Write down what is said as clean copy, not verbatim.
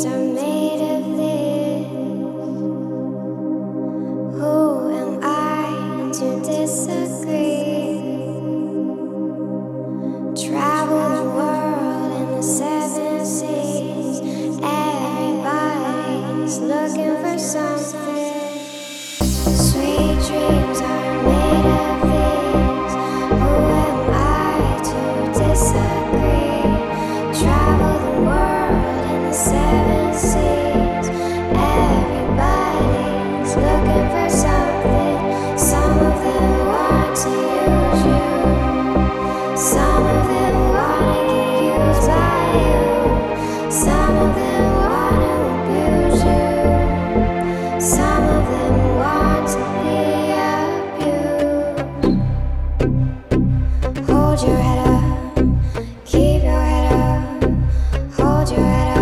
dreams are made of this. Who am I to disagree? Travel the world in the seven seas. Everybody's looking for something. Sweet dreams are made of these. Who am I to disagree? Travel the world in the seven seas. Everybody's looking for something. Some of them want to use you. Some of them wanna get used by you. Some of them wanna abuse you. Some of them want to be abused. Hold your head up, keep your head up. Hold your head up.